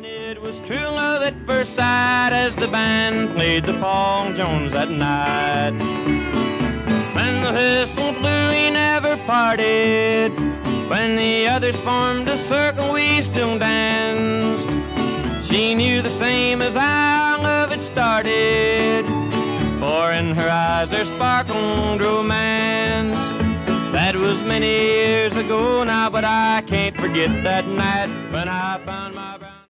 It was true love at first sight as the band played the Paul Jones that night. When the whistle blew, he never parted. When the others formed a circle, we still danced. She knew the same as our love had started, for in her eyes there sparkled romance. That was many years ago now, but I can't forget that night when I found my brown